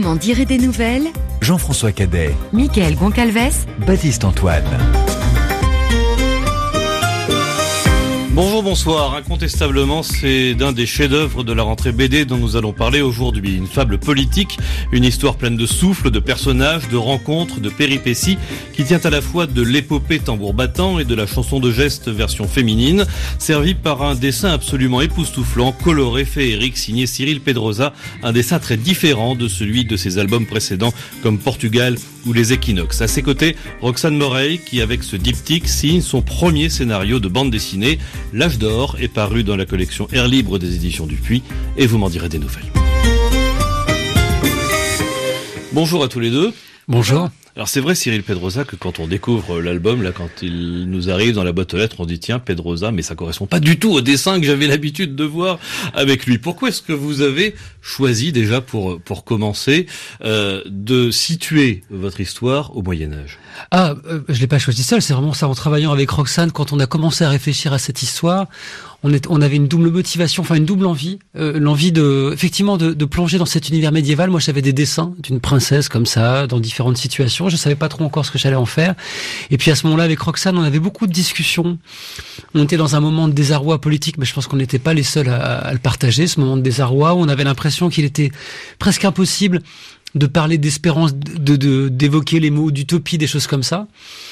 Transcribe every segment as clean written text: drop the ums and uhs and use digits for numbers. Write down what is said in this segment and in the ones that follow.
m'en dirait des nouvelles. Jean-François Cadet, Mickaël Goncalves, Baptiste Antoine. Bonjour, bonsoir. Incontestablement, c'est d'un des chefs-d'œuvre de la rentrée BD dont nous allons parler aujourd'hui. Une fable politique, une histoire pleine de souffle, de personnages, de rencontres, de péripéties, qui tient à la fois de l'épopée tambour battant et de la chanson de geste version féminine, servie par un dessin absolument époustouflant, coloré, féerique, signé Cyril Pedrosa, un dessin très différent de celui de ses albums précédents comme Portugal ou Les Équinoxes. À ses côtés, Roxane Moreil, qui avec ce diptyque signe son premier scénario de bande dessinée. L'âge d'or est paru dans la collection Air Libre des éditions Dupuis, et vous m'en direz des nouvelles. Bonjour à tous les deux. Bonjour. Alors c'est vrai, Cyril Pedrosa, que quand on découvre l'album, là, quand il nous arrive dans la boîte aux lettres, on dit tiens, Pedrosa, mais ça correspond pas du tout au dessin que j'avais l'habitude de voir avec lui. Pourquoi est-ce que vous avez choisi déjà pour commencer de situer votre histoire au Moyen-Âge? Je l'ai pas choisi seul, c'est vraiment ça. En travaillant avec Roxane, quand on a commencé à réfléchir à cette histoire, on avait une double motivation, enfin une double envie, l'envie de plonger dans cet univers médiéval. Moi, j'avais des dessins d'une princesse comme ça, dans différentes situations. Je savais pas trop encore ce que j'allais en faire. Et puis à ce moment-là, avec Roxane, on avait beaucoup de discussions. On était dans un moment de désarroi politique, mais je pense qu'on n'était pas les seuls à le partager. Ce moment de désarroi, où on avait l'impression qu'il était presque impossible de parler d'espérance, d'évoquer les mots d'utopie, des choses comme ça.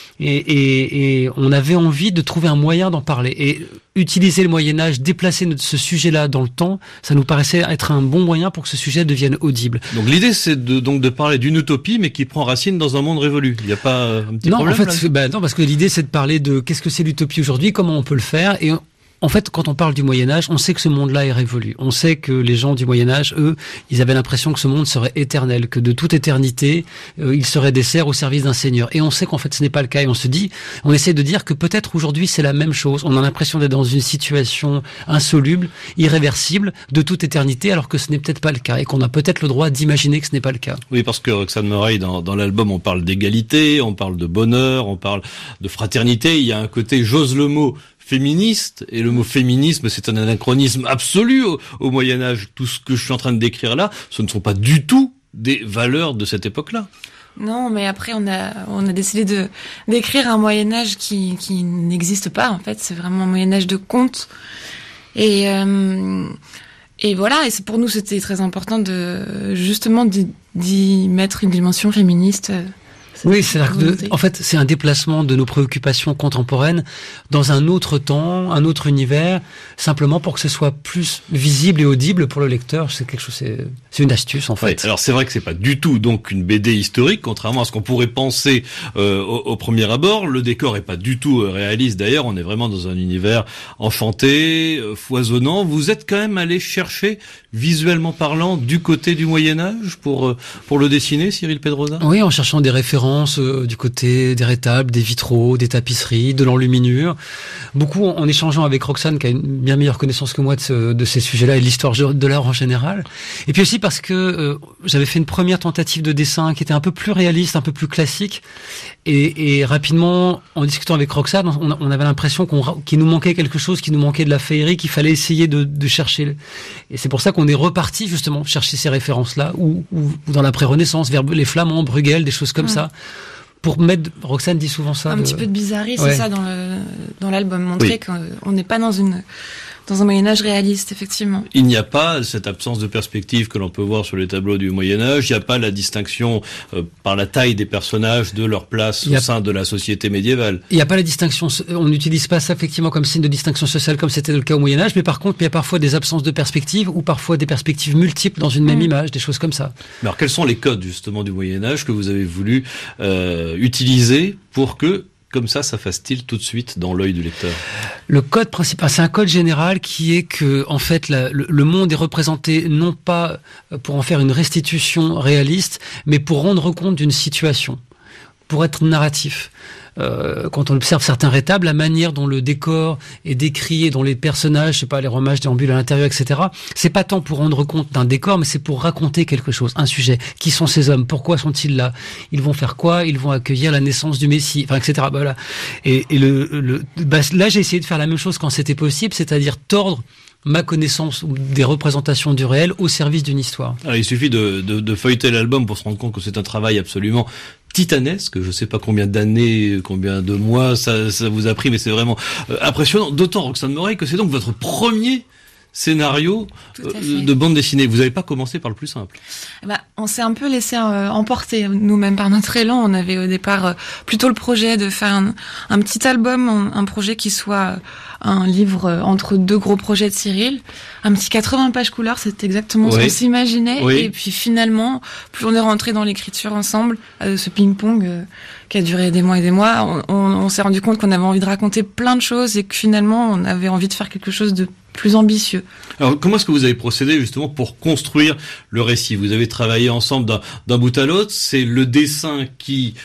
Et on avait envie de trouver un moyen d'en parler. Et utiliser le Moyen-Âge, déplacer ce sujet-là dans le temps, ça nous paraissait être un bon moyen pour que ce sujet devienne audible. Donc l'idée, c'est de parler d'une utopie, mais qui prend racine dans un monde révolu. Il n'y a pas un petit problème? Non, parce que l'idée, c'est de parler de qu'est-ce que c'est l'utopie aujourd'hui, comment on peut le faire. Et en fait, quand on parle du Moyen-Âge, on sait que ce monde-là est révolu. On sait que les gens du Moyen-Âge, eux, ils avaient l'impression que ce monde serait éternel, que de toute éternité, ils seraient des serfs au service d'un seigneur. Et on sait qu'en fait, ce n'est pas le cas. Et on essaie de dire que peut-être aujourd'hui, c'est la même chose. On a l'impression d'être dans une situation insoluble, irréversible, de toute éternité, alors que ce n'est peut-être pas le cas. Et qu'on a peut-être le droit d'imaginer que ce n'est pas le cas. Oui, parce que Roxane Moreil, dans l'album, on parle d'égalité, on parle de bonheur, on parle de fraternité. Il y a un côté, j'ose le mot, féministe, et le mot féminisme, c'est un anachronisme absolu au Moyen-Âge. Tout ce que je suis en train de décrire là, ce ne sont pas du tout des valeurs de cette époque-là. Non, mais après on a décidé d'écrire un Moyen-Âge qui n'existe pas, en fait. C'est vraiment un Moyen-Âge de contes. Et voilà, et pour nous c'était très important d'y mettre une dimension féministe. Oui, c'est-à-dire en fait, c'est un déplacement de nos préoccupations contemporaines dans un autre temps, un autre univers, simplement pour que ce soit plus visible et audible pour le lecteur. C'est quelque chose, c'est une astuce, en fait. Ouais, alors c'est vrai que c'est pas du tout donc une BD historique, contrairement à ce qu'on pourrait penser au premier abord. Le décor est pas du tout réaliste. D'ailleurs, on est vraiment dans un univers enchanté, foisonnant. Vous êtes quand même allé chercher, visuellement parlant, du côté du Moyen-Âge pour le dessiner, Cyril Pedrosa? Oui, en cherchant des références du côté des rétables, des vitraux, des tapisseries, de l'enluminure. Beaucoup en échangeant avec Roxane, qui a une bien meilleure connaissance que moi de ces sujets-là et de l'histoire de l'art en général. Et puis aussi parce que j'avais fait une première tentative de dessin qui était un peu plus réaliste, un peu plus classique. Et rapidement, en discutant avec Roxane, on avait l'impression qu'il nous manquait quelque chose, qu'il nous manquait de la féerie, qu'il fallait essayer de chercher. Et c'est pour ça qu'on est reparti justement chercher ces références-là, ou dans la pré-Renaissance, vers les Flamands, Bruegel, des choses comme ça. Pour mettre, Roxane dit souvent ça. Petit peu de bizarrerie, c'est ça dans l'album, montrer qu'on n'est pas dans un Moyen-Âge réaliste, effectivement. Il n'y a pas cette absence de perspective que l'on peut voir sur les tableaux du Moyen-Âge. Il n'y a pas la distinction par la taille des personnages de leur place au sein de la société médiévale. Il n'y a pas la distinction. On n'utilise pas ça effectivement comme signe de distinction sociale comme c'était le cas au Moyen-Âge, mais par contre, il y a parfois des absences de perspective ou parfois des perspectives multiples dans une même image, des choses comme ça. Mais alors, quels sont les codes justement du Moyen-Âge que vous avez voulu utiliser pour que comme ça fasse-t-il tout de suite dans l'œil du lecteur? Le code principal, c'est un code général qui est que, en fait, le monde est représenté non pas pour en faire une restitution réaliste, mais pour rendre compte d'une situation, pour être narratif. Quand on observe certains rétables, la manière dont le décor est décrit et dont les personnages, je sais pas, les romages déambulent à l'intérieur, etc. C'est pas tant pour rendre compte d'un décor, mais c'est pour raconter quelque chose, un sujet. Qui sont ces hommes? Pourquoi sont-ils là? Ils vont faire quoi? Ils vont accueillir la naissance du Messie, enfin, etc. Voilà. Et là, j'ai essayé de faire la même chose quand c'était possible, c'est-à-dire tordre ma connaissance des représentations du réel au service d'une histoire. Alors, il suffit de feuilleter l'album pour se rendre compte que c'est un travail absolument titanesque. Je sais pas combien d'années, combien de mois ça vous a pris, mais c'est vraiment impressionnant. D'autant, Roxane Morey, que c'est donc votre premier scénario de bande dessinée. Vous n'avez pas commencé par le plus simple. On s'est un peu laissé emporter nous-mêmes par notre élan. On avait au départ plutôt le projet de faire un petit album, un projet qui soit un livre entre deux gros projets de Cyril. Un petit 80 pages couleur, c'est exactement ce qu'on s'imaginait. Oui. Et puis finalement, plus on est rentré dans l'écriture ensemble, ce ping-pong qui a duré des mois et des mois, on s'est rendu compte qu'on avait envie de raconter plein de choses et que finalement, on avait envie de faire quelque chose de plus ambitieux. Alors, comment est-ce que vous avez procédé justement pour construire le récit ? Vous avez travaillé ensemble d'un bout à l'autre. C'est le dessin qui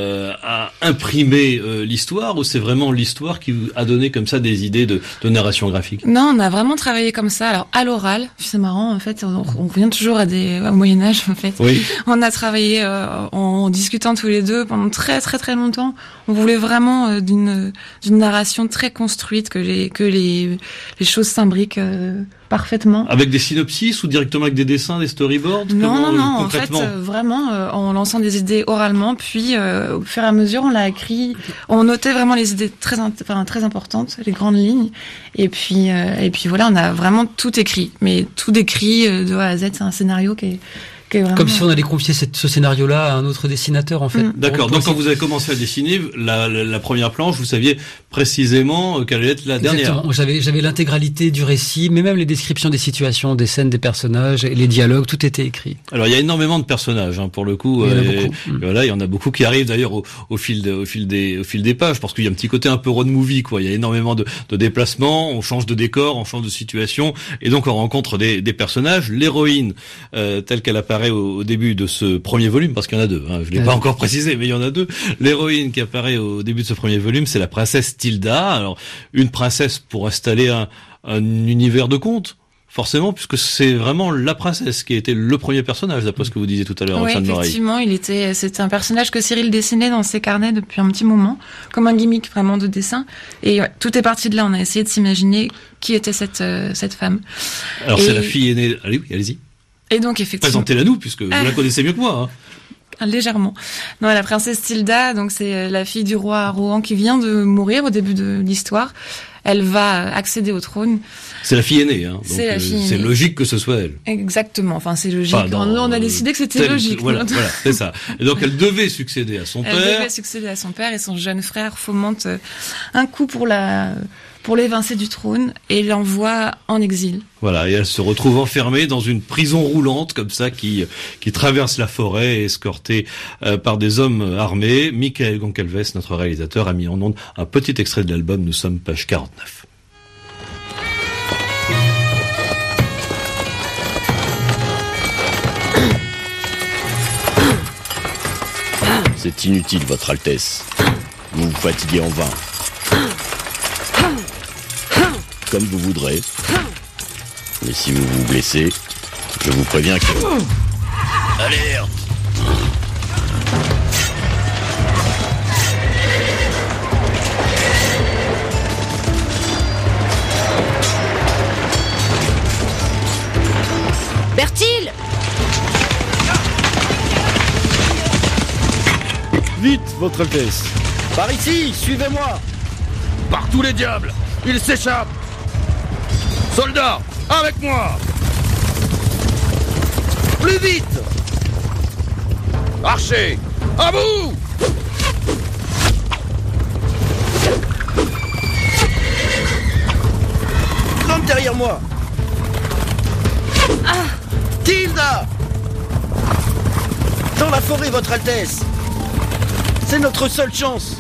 a imprimé l'histoire, ou c'est vraiment l'histoire qui vous a donné comme ça des idées de narration graphique ? Non, on a vraiment travaillé comme ça. Alors à l'oral, c'est marrant en fait. On revient toujours au Moyen Âge en fait. Oui. On a travaillé en discutant tous les deux pendant très très très longtemps. On voulait vraiment d'une narration très construite, que les choses s'imbriquent parfaitement. Avec des synopsis ou directement avec des dessins, des storyboards ? Non. En fait, vraiment, en lançant des idées oralement, puis au fur et à mesure, on l'a écrit. On notait vraiment les idées très importantes, les grandes lignes. Et puis voilà, on a vraiment tout écrit. Mais tout décrit de A à Z. C'est un scénario qui est vraiment... Comme si on allait confier ce scénario-là à un autre dessinateur, en fait. D'accord. Donc, quand vous avez commencé à dessiner la première planche, vous saviez précisément quelle allait être la dernière. Exactement. J'avais l'intégralité du récit, mais même les descriptions des situations, des scènes, des personnages, et les dialogues, tout était écrit. Alors, il y a énormément de personnages, pour le coup. Il y en a beaucoup. Voilà, il y en a beaucoup qui arrivent d'ailleurs au fil des pages, parce qu'il y a un petit côté un peu road movie, quoi. Il y a énormément de déplacements, on change de décor, on change de situation, et donc on rencontre des personnages. L'héroïne, telle qu'elle apparaît au début de ce premier volume, parce qu'il y en a deux, je l'ai pas encore précisé, mais il y en a deux. L'héroïne qui apparaît au début de ce premier volume, c'est la princesse Tilda. Alors, une princesse pour installer un univers de contes, forcément, puisque c'est vraiment la princesse qui a été le premier personnage, d'après ce que vous disiez tout à l'heure, Roxane Morey. Oui, effectivement, c'était un personnage que Cyril dessinait dans ses carnets depuis un petit moment, comme un gimmick vraiment de dessin. Et tout est parti de là, on a essayé de s'imaginer qui était cette femme. Alors, c'est la fille aînée. Allez-y. Et donc, effectivement. Présentez-la nous, puisque vous la connaissez mieux que moi. Légèrement. Non, la princesse Tilda, donc c'est la fille du roi Rohan qui vient de mourir au début de l'histoire. Elle va accéder au trône. C'est la fille aînée, donc c'est logique que ce soit elle. Exactement. Enfin, c'est logique. On a décidé que c'était logique. Voilà, c'est ça. Et donc, elle devait succéder à son père. Elle devait succéder à son père, et son jeune frère fomente un coup pour l'évincer du trône et l'envoie en exil. Voilà, et elle se retrouve enfermée dans une prison roulante comme ça qui traverse la forêt, escortée par des hommes armés. Michael Goncalves, notre réalisateur, a mis en onde un petit extrait de l'album. Nous sommes page 49. C'est inutile, Votre Altesse. Vous vous fatiguez en vain. Comme vous voudrez. Mais si vous vous blessez, je vous préviens que... Alerte! Bertil! Vite, Votre Altesse! Par ici, suivez-moi! Par tous les diables! Il s'échappe! Soldats, avec moi! Plus vite! Archers, à bout! Grimpe derrière moi! Tilda! Dans la forêt, Votre Altesse! C'est notre seule chance!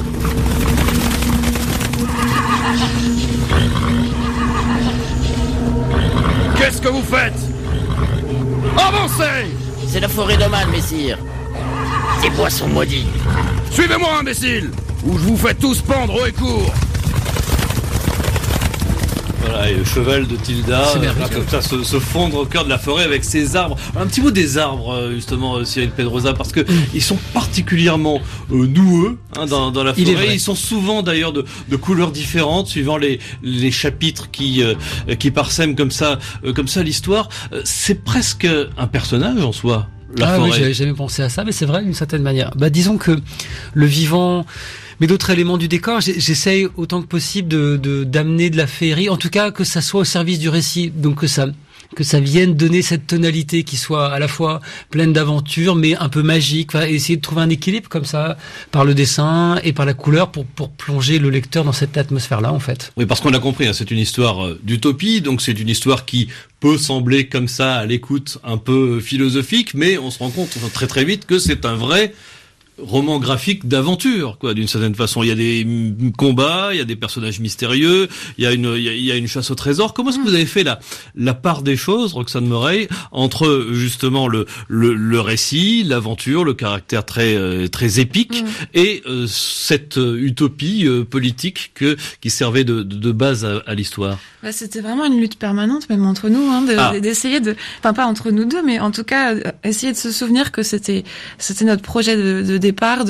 Qu'est-ce que vous faites? Avancez! C'est la forêt d'Oman, messire. Ces poissons maudits. Suivez-moi, imbécile, ou je vous fais tous pendre haut et court. Voilà, et le cheval de Tilda, comme ça, se fondre au cœur de la forêt avec ses arbres. Un petit mot des arbres, justement, Cyril Pedrosa, parce que ils sont particulièrement noueux dans la forêt. Ils sont souvent d'ailleurs de couleurs différentes, suivant les chapitres qui parsèment comme ça l'histoire. C'est presque un personnage en soi. La forêt. Oui, j'avais jamais pensé à ça, mais c'est vrai d'une certaine manière. Disons que le vivant, mais d'autres éléments du décor, j'essaye autant que possible d'amener de la féerie, en tout cas que ça soit au service du récit, donc que ça vienne donner cette tonalité qui soit à la fois pleine d'aventure mais un peu magique, essayer de trouver un équilibre comme ça par le dessin et par la couleur pour plonger le lecteur dans cette atmosphère-là en fait. Oui, parce qu'on l'a compris, c'est une histoire d'utopie, donc c'est une histoire qui peut sembler comme ça à l'écoute un peu philosophique, mais on se rend compte très très vite que c'est un vrai roman graphique d'aventure, d'une certaine façon. Il y a des combats, il y a des personnages mystérieux, il y a une chasse au trésor. Comment est-ce que vous avez fait la part des choses, Roxane Morey, entre justement le récit, l'aventure, le caractère très très épique et cette utopie politique qui servait de base à l'histoire? C'était vraiment une lutte permanente, même entre nous, d'essayer pas entre nous deux, mais en tout cas essayer de se souvenir que c'était notre projet de départ,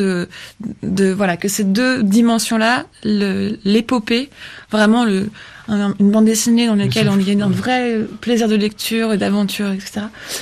voilà, que ces deux dimensions-là, l'épopée, vraiment une bande dessinée dans laquelle on y a un vrai plaisir de lecture et d'aventure, etc.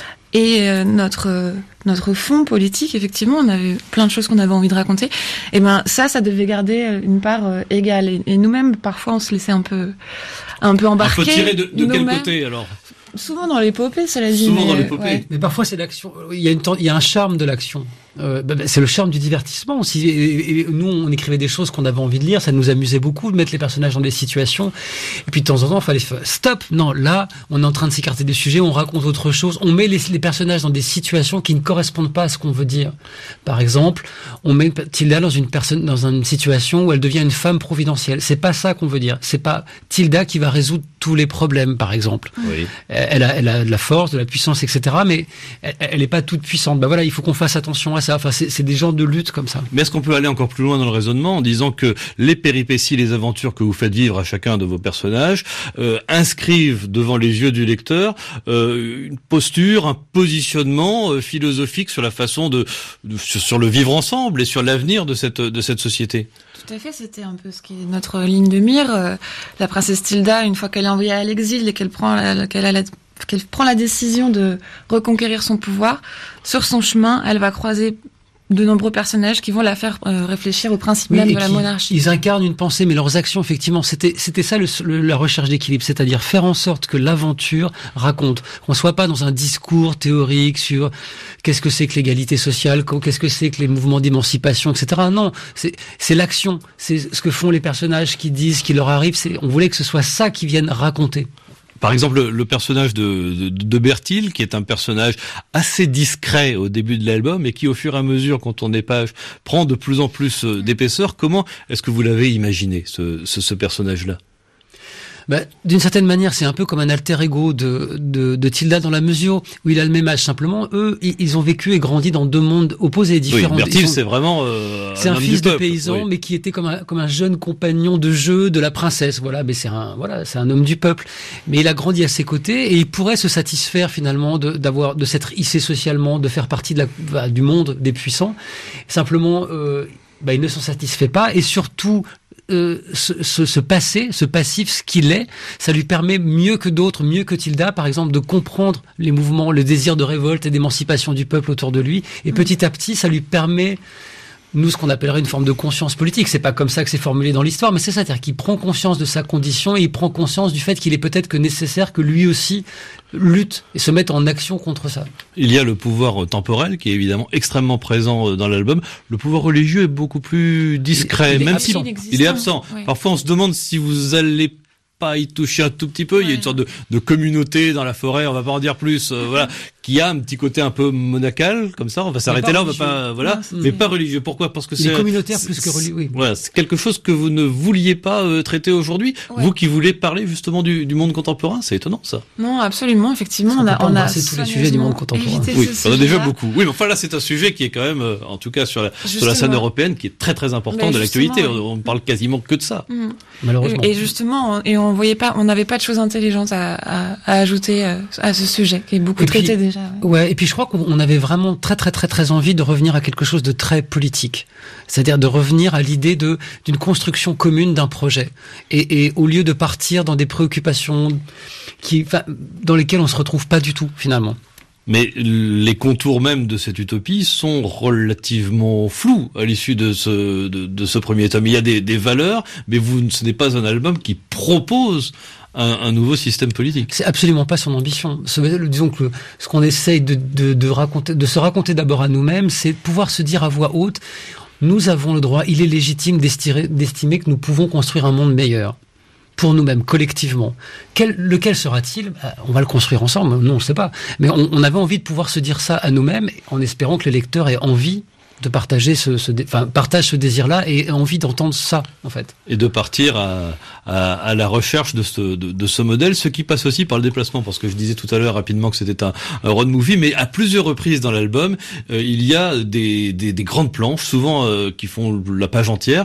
Et notre fond politique, effectivement, on avait plein de choses qu'on avait envie de raconter. Et ça devait garder une part égale. Et nous-mêmes, parfois, on se laissait un peu embarquer. Un peu tirer de quel côté alors? Souvent dans l'épopée, ça l'a dit. Souvent dans l'épopée. Ouais. Mais parfois c'est l'action. Il y a un charme de l'action. C'est le charme du divertissement aussi. Et nous, on écrivait des choses qu'on avait envie de lire. Ça nous amusait beaucoup de mettre les personnages dans des situations. Et puis de temps en temps, il fallait stop. Non, là, on est en train de s'écarter des sujets. On raconte autre chose. On met les personnages dans des situations qui ne correspondent pas à ce qu'on veut dire. Par exemple, on met Tilda dans une situation où elle devient une femme providentielle. C'est pas ça qu'on veut dire. C'est pas Tilda qui va résoudre tous les problèmes, par exemple. Oui. Elle a de la force, de la puissance, etc. Mais elle n'est pas toute puissante. Voilà, il faut qu'on fasse attention à ça. Enfin, c'est des genres de lutte comme ça. Mais est-ce qu'on peut aller encore plus loin dans le raisonnement en disant que les péripéties, les aventures que vous faites vivre à chacun de vos personnages inscrivent devant les yeux du lecteur une posture, un positionnement philosophique sur la façon sur le vivre ensemble et sur l'avenir de cette société? Tout à fait, c'était un peu ce qui est notre ligne de mire. La princesse Tilda, une fois qu'elle est envoyée à l'exil et qu'elle prend la décision de reconquérir son pouvoir, sur son chemin, elle va croiser de nombreux personnages qui vont la faire réfléchir au principe même de la monarchie. Ils incarnent une pensée, mais leurs actions, effectivement, c'était ça la recherche d'équilibre, c'est-à-dire faire en sorte que l'aventure raconte, qu'on soit pas dans un discours théorique sur qu'est-ce que c'est que l'égalité sociale, qu'est-ce que c'est que les mouvements d'émancipation, etc. Non, c'est l'action, c'est ce que font les personnages qui disent, qui leur arrive. On voulait que ce soit ça qui vienne raconter. Par exemple, le personnage de Bertil, qui est un personnage assez discret au début de l'album et qui, au fur et à mesure, quand on tourne les pages, prend de plus en plus d'épaisseur. Comment est-ce que vous l'avez imaginé, ce personnage-là? D'une certaine manière, c'est un peu comme un alter ego de Tilda dans la mesure où il a le même âge. Simplement, eux, ils ont vécu et grandi dans deux mondes opposés et différents. Oui, Bertil, c'est vraiment c'est un fils de paysan, mais qui était comme un jeune compagnon de jeu de la princesse. Voilà, mais c'est un homme du peuple. Mais il a grandi à ses côtés et il pourrait se satisfaire finalement de s'être hissé socialement, de faire partie du monde des puissants. Simplement, il ne s'en satisfait pas et surtout. Ce passif, ce qu'il est, ça lui permet mieux que d'autres, mieux que Tilda, par exemple, de comprendre les mouvements, le désir de révolte et d'émancipation du peuple autour de lui. Et petit à petit, ça lui permet, nous, ce qu'on appellerait une forme de conscience politique. C'est pas comme ça que c'est formulé dans l'histoire, mais c'est ça, c'est-à-dire qu'il prend conscience de sa condition et il prend conscience du fait qu'il est peut-être que nécessaire que lui aussi lutte et se mette en action contre ça. Il y a le pouvoir temporel qui est évidemment extrêmement présent dans l'album. Le pouvoir religieux est beaucoup plus discret, même si il est absent. Ouais. Parfois, on se demande si vous allez pas y toucher un tout petit peu. Ouais. Il y a une sorte de communauté dans la forêt. On va pas en dire plus. Voilà. qui a un petit côté un peu monacal, comme ça. On va s'arrêter là, on va pas, voilà, mais pas religieux. Pourquoi? Parce que c'est communautaire plus que religieux. Oui. Voilà, c'est quelque chose que vous ne vouliez pas traiter aujourd'hui. Ouais. Vous qui voulez parler justement du monde contemporain, c'est étonnant ça. Non, absolument, effectivement, on a tous les sujets du monde contemporain. Oui, on a déjà beaucoup. Oui, mais enfin là, c'est un sujet qui est quand même, en tout cas sur la scène européenne, qui est très très important de l'actualité. On parle quasiment que de ça. Malheureusement. Et justement, on n'avait pas de choses intelligentes à ajouter à ce sujet qui est beaucoup traité déjà. Ouais, et puis je crois qu'on avait vraiment très très très très envie de revenir à quelque chose de très politique, c'est-à-dire de revenir à l'idée d'une construction commune d'un projet, et au lieu de partir dans des préoccupations dans lesquelles on se retrouve pas du tout finalement. Mais les contours même de cette utopie sont relativement flous à l'issue de ce premier tome. Il y a des valeurs, mais ce n'est pas un album qui propose un nouveau système politique. C'est absolument pas son ambition. Disons que ce qu'on essaye de raconter, de se raconter d'abord à nous-mêmes, c'est de pouvoir se dire à voix haute, nous avons le droit, il est légitime d'estimer que nous pouvons construire un monde meilleur. Pour nous-mêmes, collectivement. Lequel sera-t-il? On va le construire ensemble. Non, on ne sait pas. Mais on avait envie de pouvoir se dire ça à nous-mêmes, en espérant que les lecteurs aient envie de partager partagent ce désir-là et envie d'entendre ça, en fait. Et de partir à la recherche de ce modèle, ce qui passe aussi par le déplacement, parce que je disais tout à l'heure rapidement que c'était un road movie, mais à plusieurs reprises dans l'album, il y a des grandes planches, souvent qui font la page entière,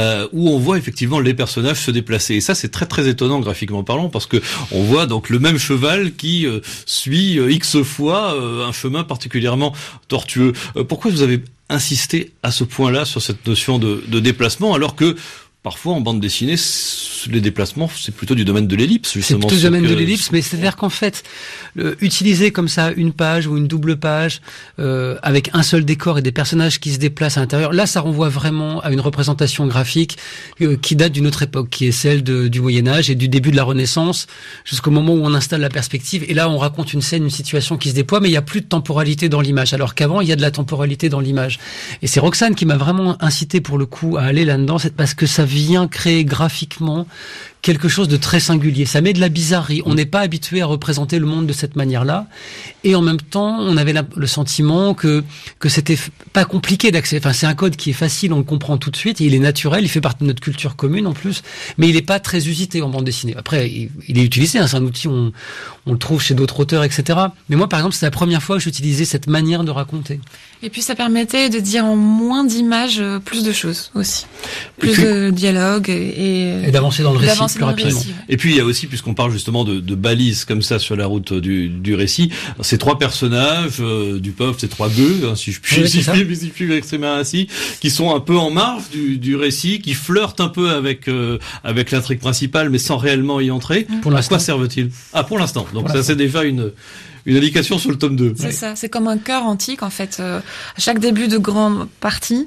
où on voit effectivement les personnages se déplacer. Et ça, c'est très très étonnant graphiquement parlant, parce que on voit donc le même cheval qui suit X fois un chemin particulièrement tortueux. Pourquoi vous avez insisté à ce point-là sur cette notion de déplacement, alors que parfois en bande dessinée, les déplacements, c'est plutôt du domaine de l'ellipse, justement. C'est plutôt du domaine de l'ellipse, mais c'est-à-dire qu'en fait, utiliser comme ça une page ou une double page, avec un seul décor et des personnages qui se déplacent à l'intérieur, là, ça renvoie vraiment à une représentation graphique qui date d'une autre époque, qui est celle du Moyen-Âge et du début de la Renaissance, jusqu'au moment où on installe la perspective. Et là, on raconte une scène, une situation qui se déploie, mais il n'y a plus de temporalité dans l'image, alors qu'avant, il y a de la temporalité dans l'image. Et c'est Roxane qui m'a vraiment incité, pour le coup, à aller là-dedans, c'est parce que ça vient créer graphiquement quelque chose de très singulier. Ça met de la bizarrerie. On n'est pas habitué à représenter le monde de cette manière-là. Et en même temps, on avait le sentiment que c'était pas compliqué d'accès. Enfin, c'est un code qui est facile, on le comprend tout de suite. Et il est naturel, il fait partie de notre culture commune en plus. Mais il n'est pas très usité en bande dessinée. Après, il est utilisé. C'est un outil, on le trouve chez d'autres auteurs, etc. Mais moi, par exemple, c'est la première fois que j'utilisais cette manière de raconter. Et puis, ça permettait de dire en moins d'images plus de choses aussi. Plus de dialogue et d'avancer dans le récit. Plus rapidement. Et puis il y a aussi, puisqu'on parle justement de balises comme ça sur la route du récit, ces trois personnages du peuple, ces trois gueux, hein, si je puis m'exprimer ainsi, qui sont un peu en marge du récit, qui flirtent un peu avec l'intrigue principale, mais sans réellement y entrer. À quoi servent-ils? Pour l'instant. Donc ça c'est déjà une indication sur le tome 2. C'est ça, c'est comme un chœur antique en fait. À chaque début de grande partie,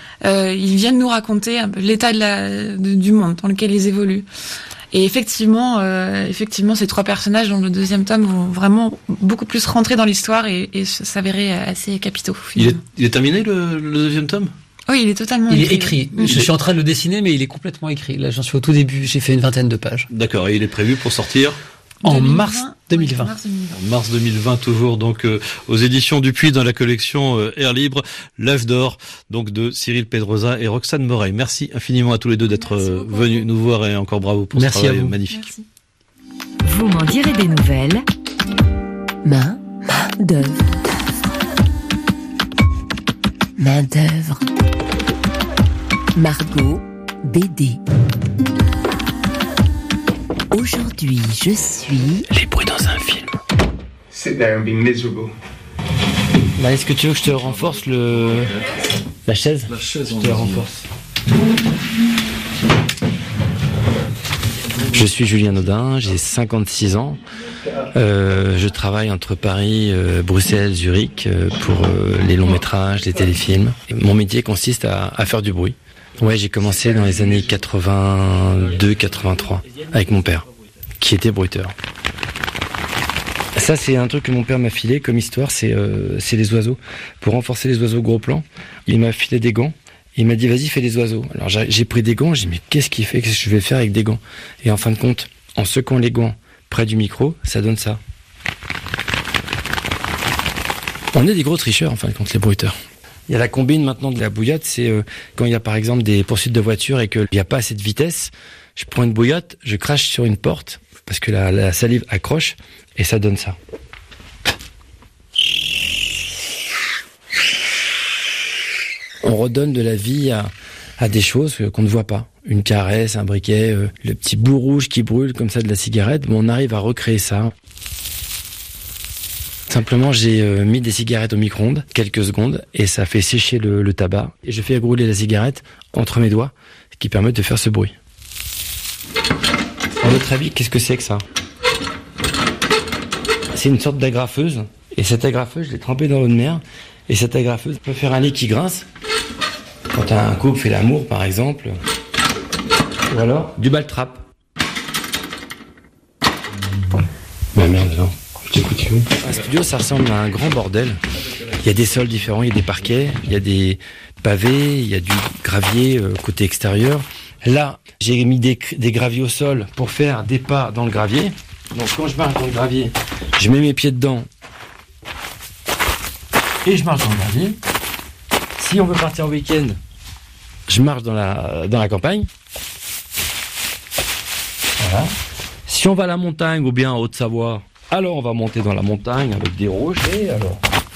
ils viennent nous raconter un peu l'état du monde dans lequel ils évoluent. Et effectivement, ces trois personnages dans le deuxième tome vont vraiment beaucoup plus rentrer dans l'histoire et s'avérer assez capitaux. Il est terminé le deuxième tome? Oui, il est totalement écrit. Il est écrit. Je suis en train de le dessiner, mais il est complètement écrit. Là, j'en suis au tout début. J'ai fait une 20aine de pages. D'accord. Et il est prévu pour sortir en mars 2020. En mars 2020 toujours, donc aux éditions Dupuis dans la collection Air Libre, L'âge d'or, donc de Cyril Pedrosa et Roxane Moreil. Merci infiniment à tous les deux d'être venus nous voir et encore bravo pour ce travail magnifique. Merci. Vous m'en direz des nouvelles. Main d'œuvre. Main d'œuvre. Margot BD. Aujourd'hui, je suis... Les bruits dans un film. Sit there and be miserable. Est-ce que tu veux que je te renforce la chaise? La chaise, je te la renforce. Je suis Julien Audin, j'ai 56 ans. Je travaille entre Paris, Bruxelles, Zurich pour les longs métrages, les téléfilms. Et mon métier consiste à faire du bruit. Ouais, j'ai commencé dans les années 82-83 avec mon père, qui était bruiteur. Ça, c'est un truc que mon père m'a filé comme histoire, c'est les oiseaux. Pour renforcer les oiseaux gros plan, il m'a filé des gants. Il m'a dit, vas-y, fais les oiseaux. Alors j'ai pris des gants, j'ai dit, mais qu'est-ce qu'il fait? Qu'est-ce que je vais faire avec des gants? Et en fin de compte, en secouant les gants près du micro, ça donne ça. On est des gros tricheurs, en fin de compte, les bruiteurs. Il y a la combine maintenant de la bouillotte, c'est quand il y a par exemple des poursuites de voitures et qu'il n'y a pas assez de vitesse, je prends une bouillotte, je crache sur une porte, parce que la salive accroche, et ça donne ça. On redonne de la vie à des choses qu'on ne voit pas. Une caresse, un briquet, le petit bout rouge qui brûle comme ça de la cigarette, on arrive à recréer ça. Simplement, j'ai mis des cigarettes au micro-ondes, quelques secondes, et ça fait sécher le tabac. Et je fais rouler la cigarette entre mes doigts, ce qui permet de faire ce bruit. À votre avis, qu'est-ce que c'est que ça ? C'est une sorte d'agrafeuse. Et cette agrafeuse, je l'ai trempée dans l'eau de mer. Et cette agrafeuse peut faire un lit qui grince. Quand un couple fait l'amour, par exemple. Ou alors, du baltrap. Bah merde, non. Un studio, ça ressemble à un grand bordel. Il y a des sols différents, il y a des parquets, il y a des pavés, il y a du gravier côté extérieur. Là, j'ai mis des graviers au sol pour faire des pas dans le gravier. Donc quand je marche dans le gravier, je mets mes pieds dedans et je marche dans le gravier. Si on veut partir en week-end, je marche dans la campagne. Voilà. Si on va à la montagne ou bien en Haute-Savoie, alors on va monter dans la montagne avec des rochers, alors.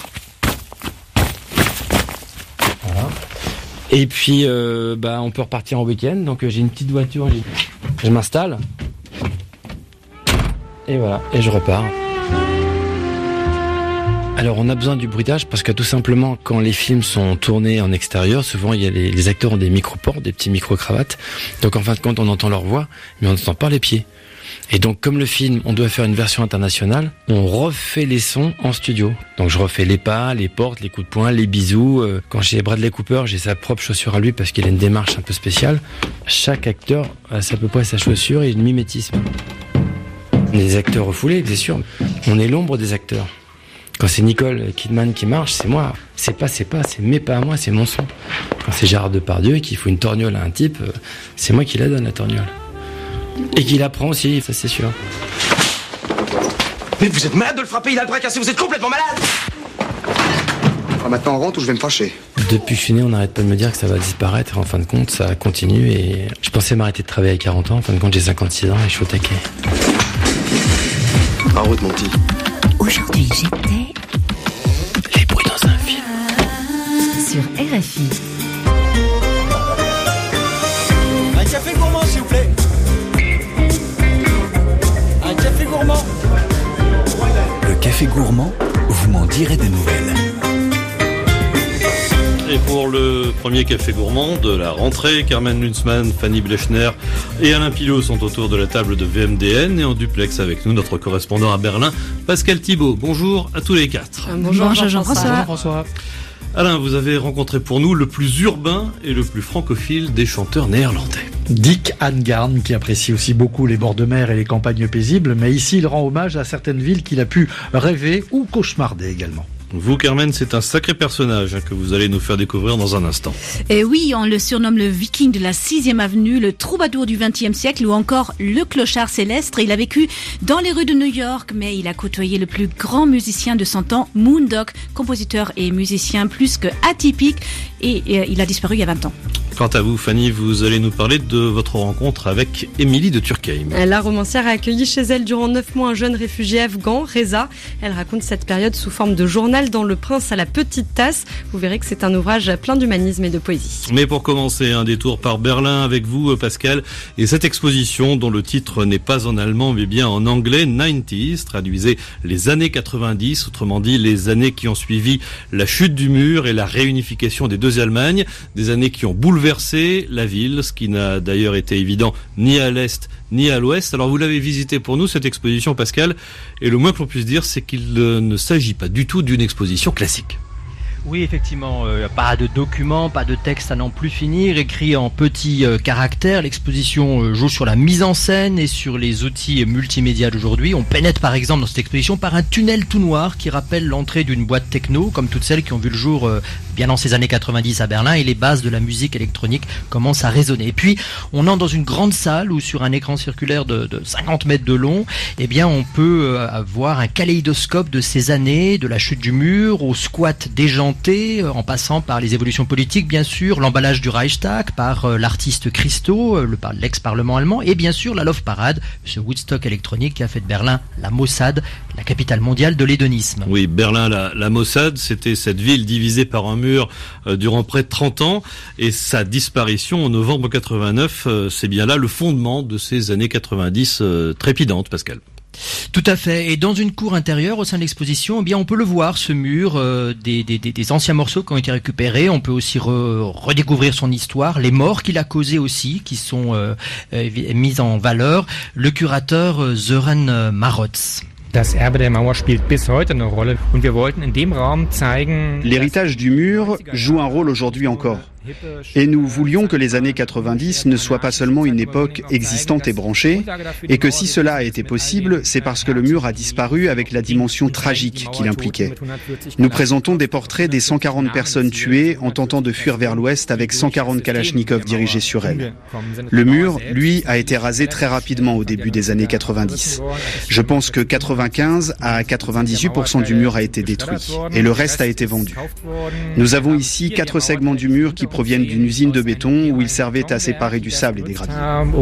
Voilà. Et puis on peut repartir en week-end, donc j'ai une petite voiture, je m'installe. Et voilà, et je repars. Alors on a besoin du bruitage parce que tout simplement quand les films sont tournés en extérieur, souvent il y a les acteurs ont des micro-ports, des petits micro-cravates. Donc en fin de compte on entend leur voix, mais on n'entend pas les pieds. Et donc comme le film, on doit faire une version internationale, on refait les sons en studio. Donc je refais les pas, les portes, les coups de poing, les bisous. Quand j'ai Bradley Cooper, j'ai sa propre chaussure à lui parce qu'il a une démarche un peu spéciale. Chaque acteur a à peu près sa chaussure et une mimétisme. On est des acteurs refoulés, bien sûr. On est l'ombre des acteurs. Quand c'est Nicole Kidman qui marche, c'est moi. C'est mes pas à moi, c'est mon son. Quand c'est Gérard Depardieu qui fout une torgnole à un type, c'est moi qui la donne la torgnole. Et qui la prend aussi, ça c'est sûr. Mais vous êtes malade de le frapper, il a le bras cassé, vous êtes complètement malade. Alors maintenant on rentre ou je vais me fâcher. Depuis que je suis né, on n'arrête pas de me dire que ça va disparaître. En fin de compte, ça continue et je pensais m'arrêter de travailler à 40 ans. En fin de compte, j'ai 56 ans et je suis au taquet. En route, mon petit. Aujourd'hui, j'étais... Les bruits dans un film. Sur RFI. Un café gourmand, s'il vous plaît. Un café gourmand. Le café gourmand, vous m'en direz des nouvelles. Et pour le premier café gourmand de la rentrée, Carmen Lunzmann, Fanny Blechner et Alain Pilot sont autour de la table de VMDN et en duplex avec nous notre correspondant à Berlin, Pascal Thibault. Bonjour à tous les quatre. Bonjour Jean-François. Alain, vous avez rencontré pour nous le plus urbain et le plus francophile des chanteurs néerlandais. Dick Angarn, qui apprécie aussi beaucoup les bords de mer et les campagnes paisibles, mais ici il rend hommage à certaines villes qu'il a pu rêver ou cauchemarder également. Vous, Carmen, c'est un sacré personnage que vous allez nous faire découvrir dans un instant. Et oui, on le surnomme le viking de la 6e avenue, le troubadour du XXe siècle ou encore le clochard céleste. Il a vécu dans les rues de New York, mais il a côtoyé le plus grand musicien de son temps, Moondog, compositeur et musicien plus que atypique, et il a disparu il y a 20 ans. Quant à vous, Fanny, vous allez nous parler de votre rencontre avec Émilie de Turckheim. La romancière a accueilli chez elle durant 9 mois un jeune réfugié afghan, Reza. Elle raconte cette période sous forme de journal dans Le Prince à la petite tasse. Vous verrez que c'est un ouvrage plein d'humanisme et de poésie. Mais pour commencer, un détour par Berlin avec vous, Pascal, et cette exposition dont le titre n'est pas en allemand mais bien en anglais, 90s, traduisez les années 90, autrement dit les années qui ont suivi la chute du mur et la réunification des deux Allemagnes, des années qui ont bouleversé la ville, ce qui n'a d'ailleurs été évident ni à l'est ni à l'ouest. Alors vous l'avez visité pour nous, cette exposition, Pascal, et le moins que l'on puisse dire, c'est qu'il ne s'agit pas du tout d'une exposition classique. Oui, effectivement, pas de documents, pas de texte à n'en plus finir, écrit en petits caractères. L'exposition joue sur la mise en scène et sur les outils multimédia d'aujourd'hui. On pénètre par exemple dans cette exposition par un tunnel tout noir qui rappelle l'entrée d'une boîte techno, comme toutes celles qui ont vu le jour bien dans ces années 90 à Berlin, et les bases de la musique électronique commencent à résonner. Et puis, on entre dans une grande salle où sur un écran circulaire de 50 mètres de long, eh bien, on peut avoir un kaléidoscope de ces années, de la chute du mur, au squat déjanté, en passant par les évolutions politiques, bien sûr, l'emballage du Reichstag, par l'artiste Christo, l'ex-parlement allemand, et bien sûr la Love Parade, ce Woodstock électronique qui a fait de Berlin la Mossad, la capitale mondiale de l'hédonisme. Oui, Berlin, la Mossad, c'était cette ville divisée par un mur durant près de 30 ans, et sa disparition en novembre 89, c'est bien là le fondement de ces années 90 trépidantes, Pascal. Tout à fait. Et dans une cour intérieure au sein de l'exposition, eh bien, on peut le voir, ce mur, des anciens morceaux qui ont été récupérés. On peut aussi redécouvrir son histoire, les morts qu'il a causées aussi, qui sont mises en valeur. Le curateur Sören Marotz. L'héritage du mur joue un rôle aujourd'hui encore. Et nous voulions que les années 90 ne soient pas seulement une époque existante et branchée, et que si cela a été possible, c'est parce que le mur a disparu avec la dimension tragique qu'il impliquait. Nous présentons des portraits des 140 personnes tuées en tentant de fuir vers l'ouest avec 140 kalachnikovs dirigés sur elles. Le mur, lui, a été rasé très rapidement au début des années 90. Je pense que 95 à 98% du mur a été détruit, et le reste a été vendu. Nous avons ici 4 segments du mur qui proviennent d'une usine de béton où ils servaient à séparer du sable et des graviers.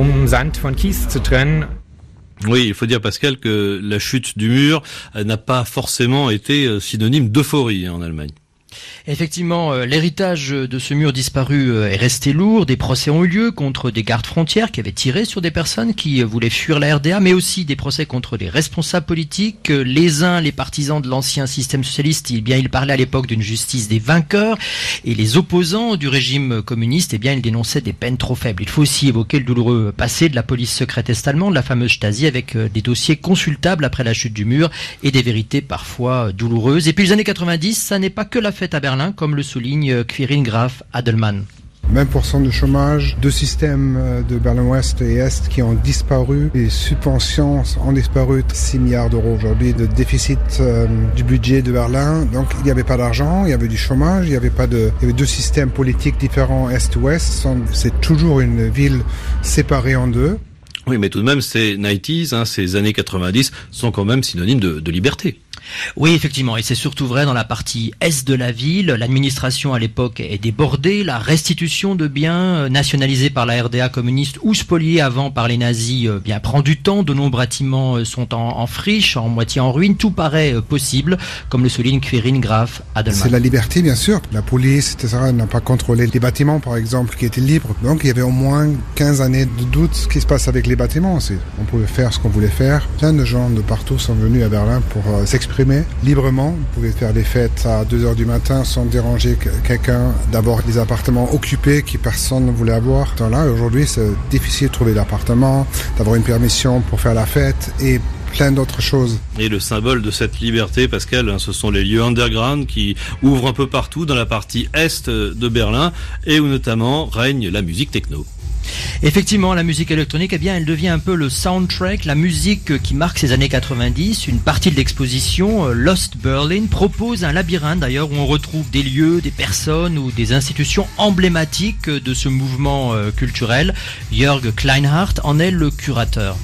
Oui, il faut dire, Pascal, que la chute du mur n'a pas forcément été synonyme d'euphorie en Allemagne. Effectivement, l'héritage de ce mur disparu est resté lourd. Des procès ont eu lieu contre des gardes frontières qui avaient tiré sur des personnes qui voulaient fuir la RDA, mais aussi des procès contre des responsables politiques. Les partisans de l'ancien système socialiste, ils parlaient à l'époque d'une justice des vainqueurs, et les opposants du régime communiste, ils dénonçaient des peines trop faibles. Il faut aussi évoquer le douloureux passé de la police secrète est-allemande, la fameuse Stasi, avec des dossiers consultables après la chute du mur et des vérités parfois douloureuses. Et puis les années 90, ça n'est pas que la fête à Berlin, comme le souligne Quirin Graf Adelmann. 20% de chômage, 2 systèmes de Berlin-Ouest et Est qui ont disparu, les subventions ont disparu, 6 milliards d'euros aujourd'hui de déficit du budget de Berlin. Donc il n'y avait pas d'argent, il y avait du chômage, il y avait 2 systèmes politiques différents Est-Ouest. C'est toujours une ville séparée en deux. Oui, mais tout de même, ces 90s, ces années 90 sont quand même synonymes de liberté. Oui, effectivement, et c'est surtout vrai dans la partie est de la ville. L'administration à l'époque est débordée, la restitution de biens nationalisés par la RDA communiste ou spoliés avant par les nazis prend du temps. De nombreux bâtiments sont en friche, en moitié en ruine. Tout paraît possible, comme le souligne Quirin Graf Adelmann. C'est la liberté, bien sûr. La police, etc., n'a pas contrôlé les bâtiments, par exemple, qui étaient libres. Donc il y avait au moins 15 années de doute ce qui se passe avec les bâtiments. On pouvait faire ce qu'on voulait faire. Plein de gens de partout sont venus à Berlin pour s'exprimer librement. Vous pouvez faire des fêtes à 2h du matin sans déranger quelqu'un, d'avoir des appartements occupés que personne ne voulait avoir. Là, aujourd'hui, c'est difficile de trouver l'appartement, d'avoir une permission pour faire la fête et plein d'autres choses. Et le symbole de cette liberté, Pascal, ce sont les lieux underground qui ouvrent un peu partout dans la partie est de Berlin et où notamment règne la musique techno. Effectivement, la musique électronique, elle devient un peu le soundtrack, la musique qui marque ces années 90. Une partie de l'exposition, Lost Berlin, propose un labyrinthe d'ailleurs où on retrouve des lieux, des personnes ou des institutions emblématiques de ce mouvement culturel. Jörg Kleinhardt en est le curateur.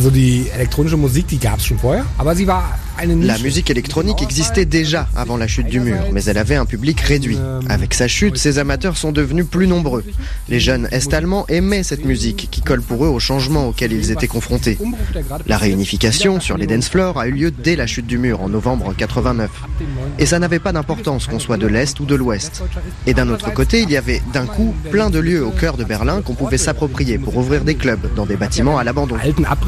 La musique électronique existait déjà avant la chute du mur, mais elle avait un public réduit. Avec sa chute, ses amateurs sont devenus plus nombreux. Les jeunes Est-Allemands aimaient cette musique qui colle pour eux aux changements auxquels ils étaient confrontés. La réunification sur les dance floors a eu lieu dès la chute du mur en novembre 89. Et ça n'avait pas d'importance qu'on soit de l'Est ou de l'Ouest. Et d'un autre côté, il y avait d'un coup plein de lieux au cœur de Berlin qu'on pouvait s'approprier pour ouvrir des clubs dans des bâtiments à l'abandon.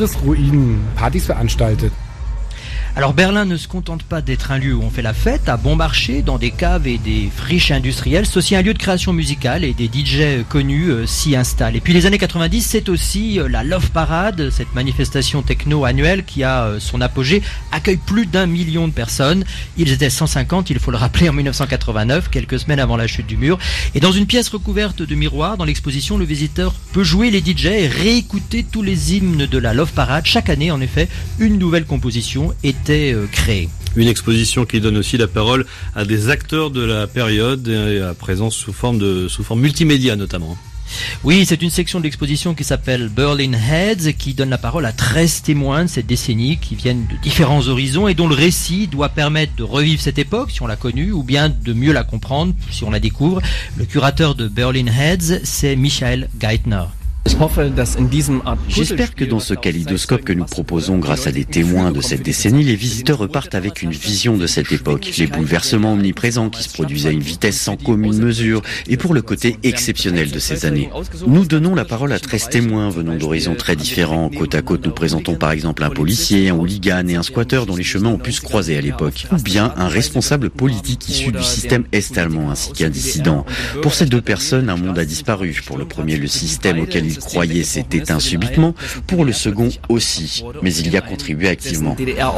Alors Berlin ne se contente pas d'être un lieu où on fait la fête, à bon marché, dans des caves et des friches industrielles. C'est aussi un lieu de création musicale et des DJ connus s'y installent. Et puis les années 90, c'est aussi la Love Parade, cette manifestation techno annuelle qui a son apogée, accueille plus d'1 million de personnes. Ils étaient 150, il faut le rappeler, en 1989, quelques semaines avant la chute du mur. Et dans une pièce recouverte de miroirs, dans l'exposition, le visiteur peut jouer les DJ et réécouter tous les hymnes de la Love Parade. Chaque année, en effet, une nouvelle composition était créée. Une exposition qui donne aussi la parole à des acteurs de la période, et à présent sous forme multimédia notamment. Oui, c'est une section de l'exposition qui s'appelle Berlin Heads, qui donne la parole à 13 témoins de cette décennie qui viennent de différents horizons et dont le récit doit permettre de revivre cette époque si on l'a connue ou bien de mieux la comprendre si on la découvre. Le curateur de Berlin Heads, c'est Michael Geithner. J'espère que dans ce kaléidoscope que nous proposons grâce à des témoins de cette décennie, les visiteurs repartent avec une vision de cette époque, les bouleversements omniprésents qui se produisent à une vitesse sans commune mesure et pour le côté exceptionnel de ces années. Nous donnons la parole à 13 témoins venant d'horizons très différents. Côte à côte, nous présentons par exemple un policier, un hooligan et un squatteur dont les chemins ont pu se croiser à l'époque, ou bien un responsable politique issu du système est-allemand ainsi qu'un dissident. Pour ces deux personnes, un monde a disparu. Pour le premier, le système auquel il croyait s'est éteint subitement, pour le second aussi, mais il y a contribué activement.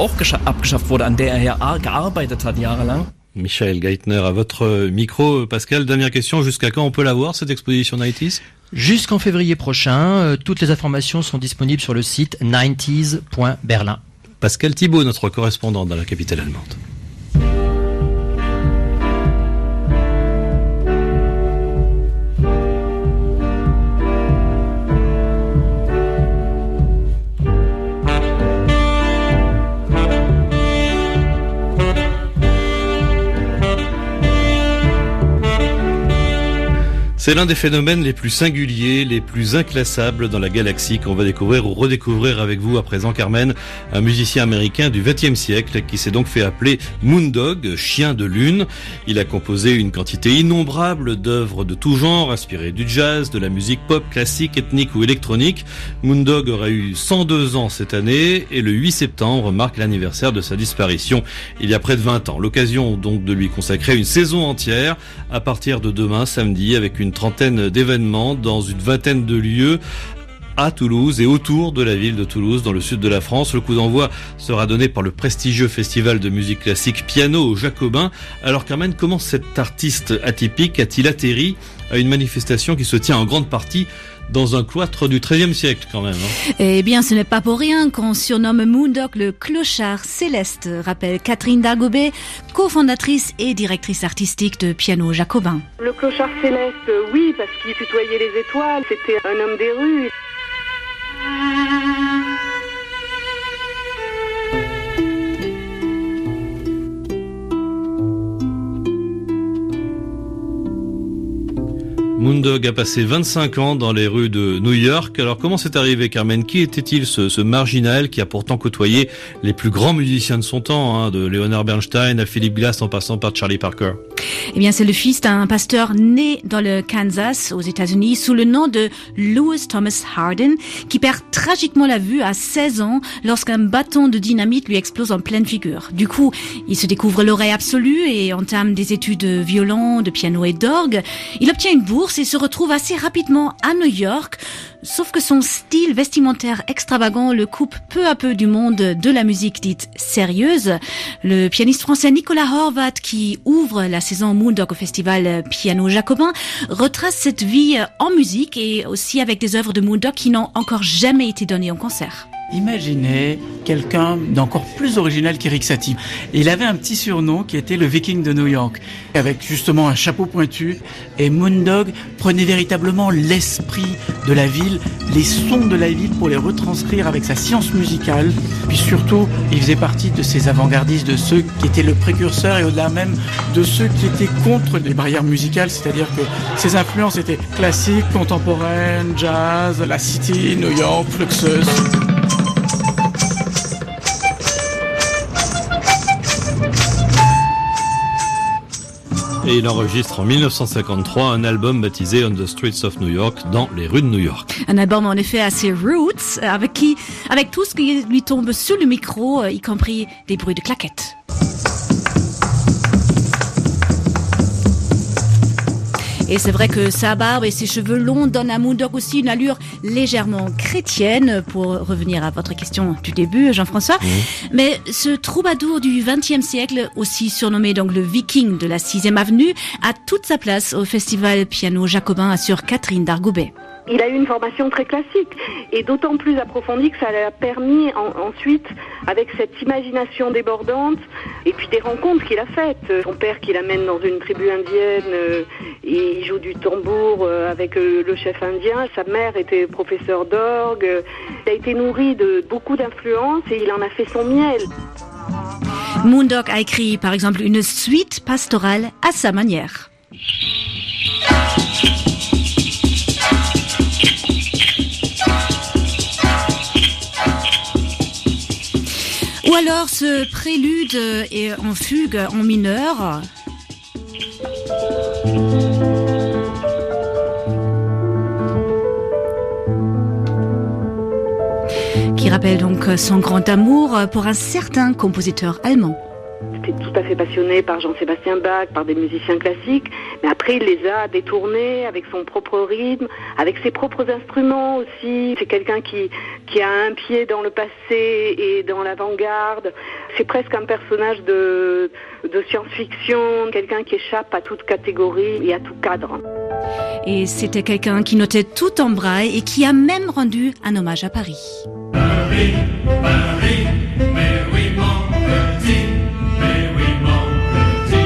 Michael Geithner, à votre micro. Pascal, dernière question, jusqu'à quand on peut la voir cette exposition 90s ? Jusqu'en février prochain, toutes les informations sont disponibles sur le site 90s.berlin. Pascal Thibault, notre correspondant dans la capitale allemande. C'est l'un des phénomènes les plus singuliers, les plus inclassables dans la galaxie qu'on va découvrir ou redécouvrir avec vous à présent, Carmen, un musicien américain du XXe siècle qui s'est donc fait appeler Moondog, chien de lune. Il a composé une quantité innombrable d'œuvres de tout genre, inspirées du jazz, de la musique pop, classique, ethnique ou électronique. Moondog aura eu 102 ans cette année et le 8 septembre marque l'anniversaire de sa disparition il y a près de 20 ans. L'occasion donc de lui consacrer une saison entière à partir de demain samedi avec une trentaine d'événements dans une vingtaine de lieux à Toulouse et autour de la ville de Toulouse, dans le sud de la France. Le coup d'envoi sera donné par le prestigieux festival de musique classique Piano au Jacobin. Alors Carmen, comment cet artiste atypique a-t-il atterri à une manifestation qui se tient en grande partie dans un cloître du XIIIe siècle quand même, hein. Eh bien, ce n'est pas pour rien qu'on surnomme Moondog le clochard céleste, rappelle Catherine Dargobet, cofondatrice et directrice artistique de Piano Jacobin. Le clochard céleste, oui, parce qu'il tutoyait les étoiles, c'était un homme des rues. Moondog a passé 25 ans dans les rues de New York. Alors comment c'est arrivé, Carmen ? Qui était-il ce marginal qui a pourtant côtoyé les plus grands musiciens de son temps, de Leonard Bernstein à Philip Glass en passant par Charlie Parker ? Eh bien, c'est le fils d'un pasteur né dans le Kansas, aux États-Unis, sous le nom de Lewis Thomas Harden, qui perd tragiquement la vue à 16 ans lorsqu'un bâton de dynamite lui explose en pleine figure. Du coup, il se découvre l'oreille absolue et entame des études de violon, de piano et d'orgue. Il obtient une bourse et se retrouve assez rapidement à New York, sauf que son style vestimentaire extravagant le coupe peu à peu du monde de la musique dite sérieuse. Le pianiste français Nicolas Horvath, qui ouvre la saison Moondog au festival Piano Jacobin, retrace cette vie en musique et aussi avec des œuvres de Moondog qui n'ont encore jamais été données en concert. Imaginez quelqu'un d'encore plus original qu'Eric Satie. Il avait un petit surnom qui était le Viking de New York, avec justement un chapeau pointu. Et Moondog prenait véritablement l'esprit de la ville, les sons de la ville pour les retranscrire avec sa science musicale. Puis surtout, il faisait partie de ces avant-gardistes, de ceux qui étaient le précurseur et au-delà même de ceux qui étaient contre les barrières musicales. C'est-à-dire que ses influences étaient classiques, contemporaines, jazz, la City, New York, Fluxus. Et il enregistre en 1953 un album baptisé On the Streets of New York, dans les rues de New York. Un album en effet assez roots, avec tout ce qui lui tombe sous le micro, y compris des bruits de claquettes. Et c'est vrai que sa barbe et ses cheveux longs donnent à Moondog aussi une allure légèrement chrétienne, pour revenir à votre question du début, Jean-François. Mais ce troubadour du XXe siècle, aussi surnommé donc le Viking de la 6e avenue, a toute sa place au festival Piano Jacobin, assure Catherine Dargobet. Il a eu une formation très classique et d'autant plus approfondie que ça lui a permis ensuite, avec cette imagination débordante et puis des rencontres qu'il a faites. Son père qui l'amène dans une tribu indienne et il joue du tambour avec le chef indien. Sa mère était professeure d'orgue. Il a été nourri de beaucoup d'influences et il en a fait son miel. Moondog a écrit par exemple une suite pastorale à sa manière. Ou alors ce prélude est en fugue en mineur. Qui rappelle donc son grand amour pour un certain compositeur allemand. C'était tout à fait passionné par Jean-Sébastien Bach, par des musiciens classiques, mais après il les a détournés avec son propre rythme, avec ses propres instruments aussi. C'est quelqu'un qui a un pied dans le passé et dans l'avant-garde. C'est presque un personnage de science-fiction, quelqu'un qui échappe à toute catégorie et à tout cadre. Et c'était quelqu'un qui notait tout en braille et qui a même rendu un hommage à Paris. Paris, Paris, mais oui mon petit, mais oui mon petit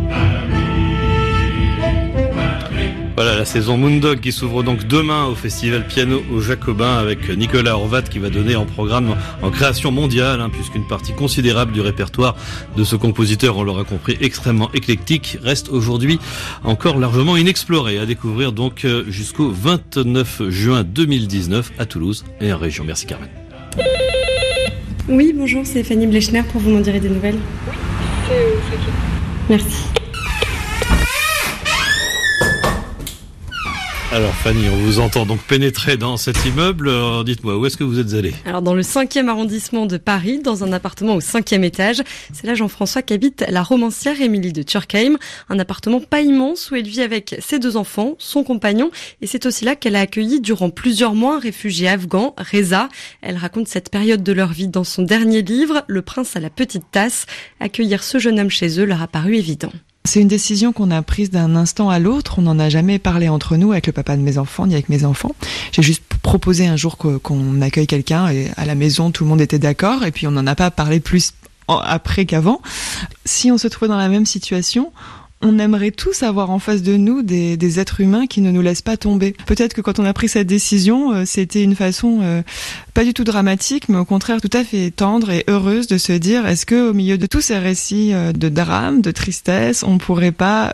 Paris. Voilà la saison Moondog qui s'ouvre donc demain au festival Piano au Jacobin avec Nicolas Horvat qui va donner en programme en création mondiale, puisqu'une partie considérable du répertoire de ce compositeur, on l'aura compris, extrêmement éclectique, reste aujourd'hui encore largement inexploré, à découvrir donc jusqu'au 29 juin 2019 à Toulouse et en région. Merci Carmen. Oui, bonjour, c'est Fanny Blechner pour Vous m'en direz des nouvelles. Oui, c'est qui ? Merci. Alors Fanny, on vous entend donc pénétrer dans cet immeuble. Alors, dites-moi, où est-ce que vous êtes allée ? Alors dans le 5e arrondissement de Paris, dans un appartement au 5e étage. C'est là Jean-François qu'habite la romancière Émilie de Turckheim. Un appartement pas immense où elle vit avec ses 2 enfants, son compagnon. Et c'est aussi là qu'elle a accueilli durant plusieurs mois un réfugié afghan, Reza. Elle raconte cette période de leur vie dans son dernier livre, Le prince à la petite tasse. Accueillir ce jeune homme chez eux leur a paru évident. C'est une décision qu'on a prise d'un instant à l'autre. On n'en a jamais parlé entre nous avec le papa de mes enfants, ni avec mes enfants. J'ai juste proposé un jour qu'on accueille quelqu'un et à la maison, tout le monde était d'accord. Et puis on n'en a pas parlé plus après qu'avant. Si on se trouvait dans la même situation, on aimerait tous avoir en face de nous des êtres humains qui ne nous laissent pas tomber. Peut-être que quand on a pris cette décision, c'était une façon pas du tout dramatique, mais au contraire tout à fait tendre et heureuse de se dire, est-ce que au milieu de tous ces récits de drame, de tristesse, on pourrait pas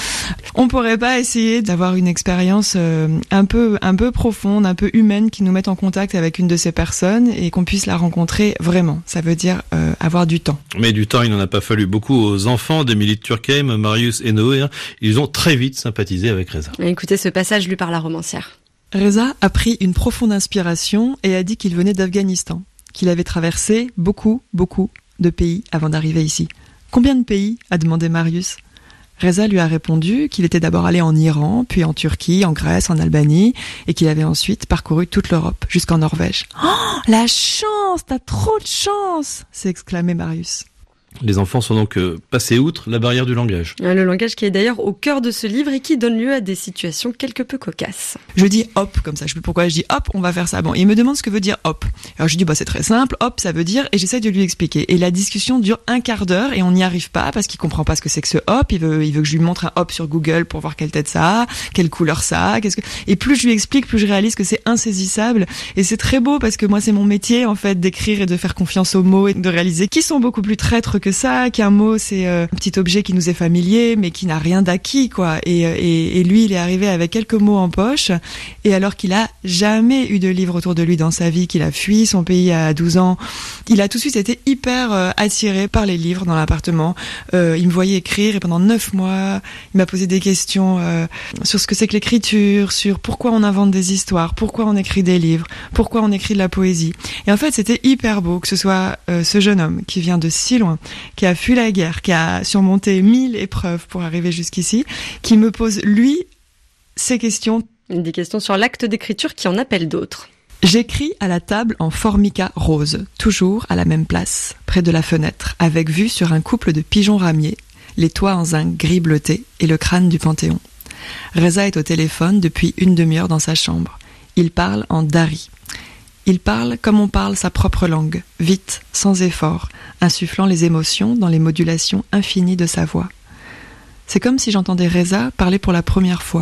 essayer d'avoir une expérience un peu profonde, un peu humaine, qui nous mette en contact avec une de ces personnes et qu'on puisse la rencontrer vraiment. Ça veut dire avoir du temps. Mais du temps, il n'en a pas fallu beaucoup aux enfants d'Émilie de Turckheim, Marius et Noé. Ils ont très vite sympathisé avec Reza. Écoutez ce passage lu par la romancière. Reza a pris une profonde inspiration et a dit qu'il venait d'Afghanistan, qu'il avait traversé beaucoup de pays avant d'arriver ici. Combien de pays ? A demandé Marius. Reza lui a répondu qu'il était d'abord allé en Iran, puis en Turquie, en Grèce, en Albanie, et qu'il avait ensuite parcouru toute l'Europe, jusqu'en Norvège. « Oh, la chance ! T'as trop de chance !» s'est exclamé Marius. Les enfants sont donc passés outre la barrière du langage. Le langage qui est d'ailleurs au cœur de ce livre et qui donne lieu à des situations quelque peu cocasses. Je dis hop comme ça, je sais plus pourquoi je dis hop, on va faire ça. Bon, il me demande ce que veut dire hop. Alors je dis c'est très simple, hop ça veut dire, et j'essaie de lui expliquer. Et la discussion dure un quart d'heure et on n'y arrive pas parce qu'il comprend pas ce que c'est que ce hop. Il veut que je lui montre un hop sur Google pour voir quelle tête ça a, quelle couleur ça a, et plus je lui explique, plus je réalise que c'est insaisissable. Et c'est très beau parce que moi c'est mon métier en fait d'écrire et de faire confiance aux mots et de réaliser qu'ils sont beaucoup plus traîtres que ça, qu'un mot c'est un petit objet qui nous est familier mais qui n'a rien d'acquis quoi. Et lui il est arrivé avec quelques mots en poche et alors qu'il a jamais eu de livre autour de lui dans sa vie, qu'il a fui son pays à 12 ans, il a tout de suite été hyper attiré par les livres dans l'appartement. Il me voyait écrire et pendant 9 mois il m'a posé des questions sur ce que c'est que l'écriture, sur pourquoi on invente des histoires, pourquoi on écrit des livres, pourquoi on écrit de la poésie. Et en fait c'était hyper beau que ce soit ce jeune homme qui vient de si loin, qui a fui la guerre, qui a surmonté 1000 épreuves pour arriver jusqu'ici, qui me pose, lui, ces questions. Des questions sur l'acte d'écriture qui en appelle d'autres. J'écris à la table en formica rose, toujours à la même place, près de la fenêtre, avec vue sur un couple de pigeons ramiers, les toits en zinc gris bleuté et le crâne du Panthéon. Reza est au téléphone depuis une demi-heure dans sa chambre. Il parle en dari. Il parle comme on parle sa propre langue, vite, sans effort, insufflant les émotions dans les modulations infinies de sa voix. C'est comme si j'entendais Reza parler pour la première fois.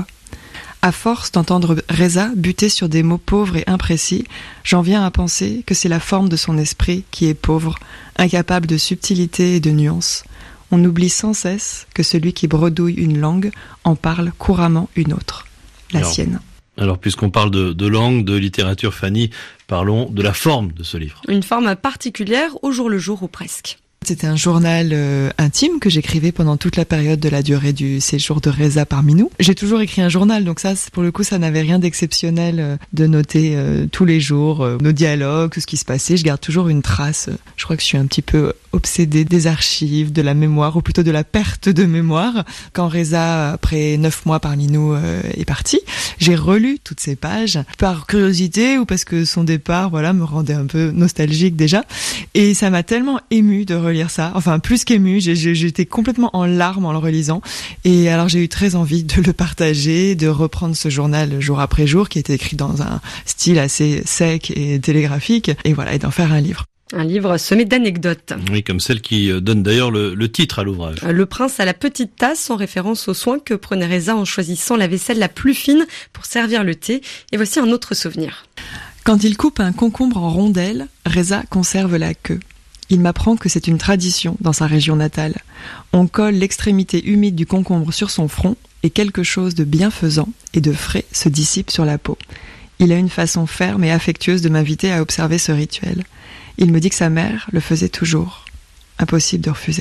À force d'entendre Reza buter sur des mots pauvres et imprécis, j'en viens à penser que c'est la forme de son esprit qui est pauvre, incapable de subtilité et de nuance. On oublie sans cesse que celui qui bredouille une langue en parle couramment une autre, la sienne. Alors, puisqu'on parle de langue, de littérature, Fanny, parlons de la forme de ce livre. Une forme particulière au jour le jour ou presque. C'était un journal intime que j'écrivais pendant toute la période de la durée du séjour de Reza parmi nous. J'ai toujours écrit un journal, donc ça, pour le coup, ça n'avait rien d'exceptionnel de noter tous les jours nos dialogues, tout ce qui se passait. Je garde toujours une trace. Je crois que je suis un petit peu obsédée des archives, de la mémoire, ou plutôt de la perte de mémoire. Quand Reza, après 9 mois parmi nous, est parti, j'ai relu toutes ces pages, par curiosité ou parce que son départ, me rendait un peu nostalgique déjà. Et ça m'a tellement émue de relire ça. Enfin, plus qu'émue, j'étais complètement en larmes en le relisant. Et alors, j'ai eu très envie de le partager, de reprendre ce journal jour après jour, qui était écrit dans un style assez sec et télégraphique, et d'en faire un livre. Un livre semé d'anecdotes. Oui, comme celle qui donne d'ailleurs le titre à l'ouvrage. Le prince à la petite tasse, en référence aux soins que prenait Reza en choisissant la vaisselle la plus fine pour servir le thé. Et voici un autre souvenir. Quand il coupe un concombre en rondelles, Reza conserve la queue. Il m'apprend que c'est une tradition dans sa région natale. On colle l'extrémité humide du concombre sur son front et quelque chose de bienfaisant et de frais se dissipe sur la peau. Il a une façon ferme et affectueuse de m'inviter à observer ce rituel. Il me dit que sa mère le faisait toujours. Impossible de refuser.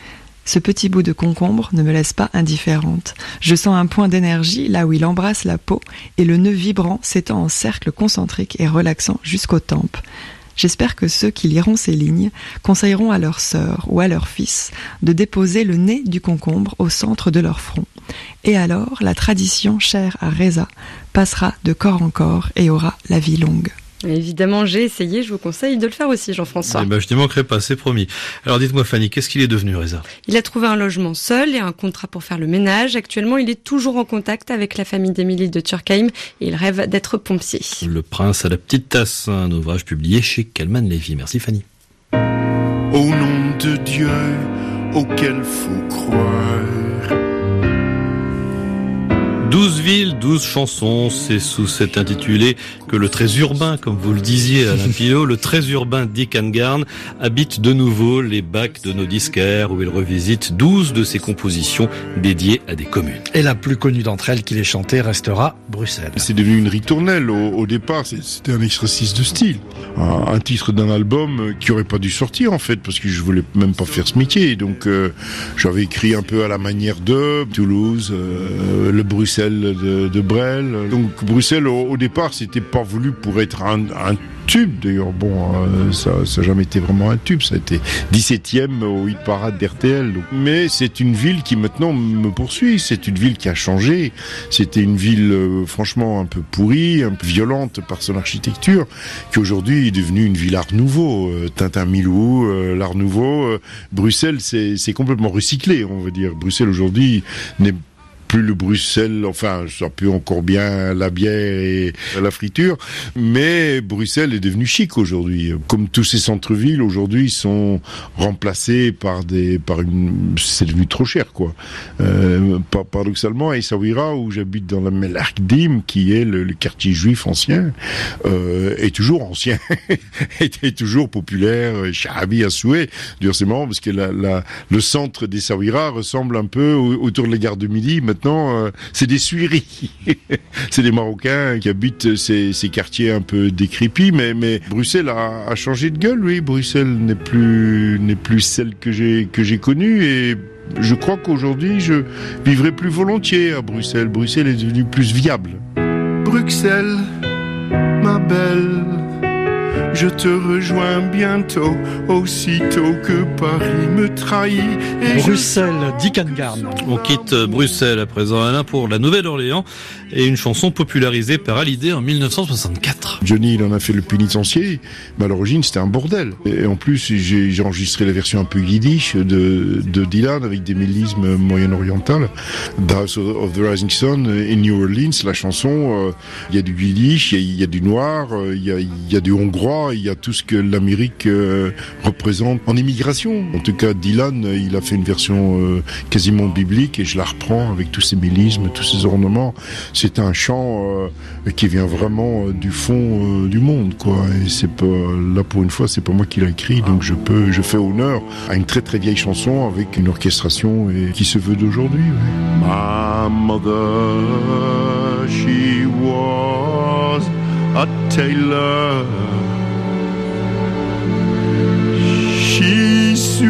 Ce petit bout de concombre ne me laisse pas indifférente. Je sens un point d'énergie là où il embrasse la peau et le nœud vibrant s'étend en cercle concentrique et relaxant jusqu'aux tempes. J'espère que ceux qui liront ces lignes conseilleront à leur sœur ou à leur fils de déposer le nez du concombre au centre de leur front. Et alors, la tradition chère à Reza passera de corps en corps et aura la vie longue. Évidemment, j'ai essayé, je vous conseille de le faire aussi, Jean-François. Je n'y manquerai pas, c'est promis. Alors dites-moi Fanny, qu'est-ce qu'il est devenu, Reza ? Il a trouvé un logement seul et un contrat pour faire le ménage. Actuellement, il est toujours en contact avec la famille d'Émilie de Turkheim et il rêve d'être pompier. Le prince à la petite tasse, un ouvrage publié chez Calman Lévy. Merci Fanny. Au nom de Dieu, auquel faut croire. 12 villes, 12 chansons, c'est sous cet intitulé que le très urbain, comme vous le disiez Alain Pilot, le très urbain Dick Angarn habite de nouveau les bacs de nos disquaires où il revisite 12 de ses compositions dédiées à des communes. Et la plus connue d'entre elles qu'il ait chantée restera Bruxelles. C'est devenu une ritournelle au départ, c'était un exercice de style. Un titre d'un album qui aurait pas dû sortir en fait, parce que je voulais même pas faire ce métier. Donc j'avais écrit un peu à la manière de Toulouse, le Bruxelles de Brel. Donc Bruxelles au départ c'était pas voulu pour être un tube. D'ailleurs ça n'a jamais été vraiment un tube, ça a été 17e au hit parade d'RTL. Mais c'est une ville qui maintenant me poursuit, c'est une ville qui a changé. C'était une ville franchement un peu pourrie, un peu violente par son architecture, qui aujourd'hui est devenue une ville art nouveau. Tintin Milou, l'art nouveau. Bruxelles c'est complètement recyclé, on va dire. Bruxelles aujourd'hui n'est plus le Bruxelles, enfin, ça peut encore bien la bière et la friture, mais Bruxelles est devenu chic aujourd'hui. Comme tous ces centres-villes aujourd'hui sont remplacés c'est devenu trop cher, quoi. Paradoxalement, à Essaouira, où j'habite dans la Melarkdim, qui est le quartier juif ancien, est toujours ancien, est toujours populaire, Charabi à souhait. D'ailleurs, c'est marrant parce que le centre d'Essaouira ressemble un peu autour de la gare de Midi. Maintenant, c'est des suiries. C'est des Marocains qui habitent ces quartiers un peu décrépits, mais Bruxelles a changé de gueule, oui. Bruxelles n'est plus celle que j'ai connue, et je crois qu'aujourd'hui, je vivrai plus volontiers à Bruxelles. Bruxelles est devenue plus viable. Bruxelles, ma belle, je te rejoins bientôt, aussitôt que Paris me trahit. Et Bruxelles, Dick Angarn. On quitte Bruxelles à présent, Alain, pour la Nouvelle-Orléans et une chanson popularisée par Hallyday en 1964. Johnny, il en a fait le pénitencier, mais à l'origine c'était un bordel. Et en plus, j'ai enregistré la version un peu yiddish de Dylan avec des mélismes moyen-orientales. The House of the Rising Sun in New Orleans, la chanson, il y a du yiddish, il y a du noir, il y a du hongrois, il y a tout ce que l'Amérique représente en immigration. En tout cas, Dylan, il a fait une version quasiment biblique et je la reprends avec tous ces mélismes, tous ces ornements. C'est un chant qui vient vraiment du fond du monde, quoi. Et c'est pas, là pour une fois, c'est pas moi qui l'ai écrit, donc je fais honneur à une très très vieille chanson avec une orchestration qui se veut d'aujourd'hui. Ouais. My mother, she was a tailor. She sewed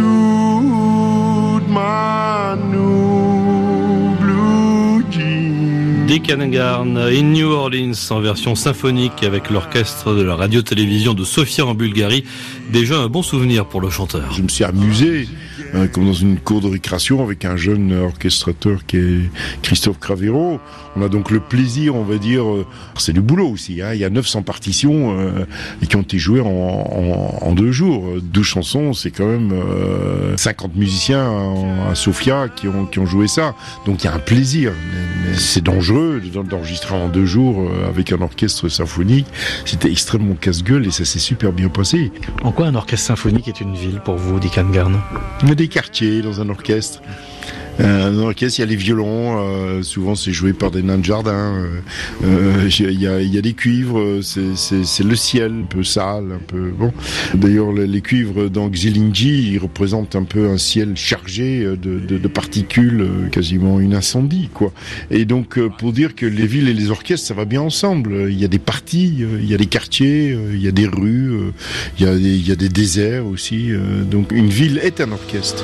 my new blue jeans. Dick Angarn, In New Orleans, en version symphonique avec l'orchestre de la radio-télévision de Sofia en Bulgarie. Déjà un bon souvenir pour le chanteur. Je me suis amusé, comme dans une cour de récréation, avec un jeune orchestrateur qui est Christophe Cravero. On a donc le plaisir, on va dire, c'est du boulot aussi, hein. Il y a 900 partitions qui ont été jouées en 2 jours. 12 chansons, c'est quand même 50 musiciens à Sofia qui ont joué ça. Donc il y a un plaisir, mais c'est dangereux d'enregistrer en 2 jours avec un orchestre symphonique. C'était extrêmement casse-gueule et ça s'est super bien passé. En quoi un orchestre symphonique est une ville pour vous, Dick Angarn? Il y a des quartiers dans un orchestre. Dans l'orchestre, il y a les violons, souvent c'est joué par des nains de jardin. Il y a des cuivres, c'est le ciel, un peu sale, un peu bon. D'ailleurs, les cuivres dans Xilinji, ils représentent un peu un ciel chargé de particules, quasiment une incendie, quoi. Et donc, pour dire que les villes et les orchestres, ça va bien ensemble. Il y a des parties, il y a des quartiers, il y a des rues, il y a des déserts aussi. Donc, une ville est un orchestre.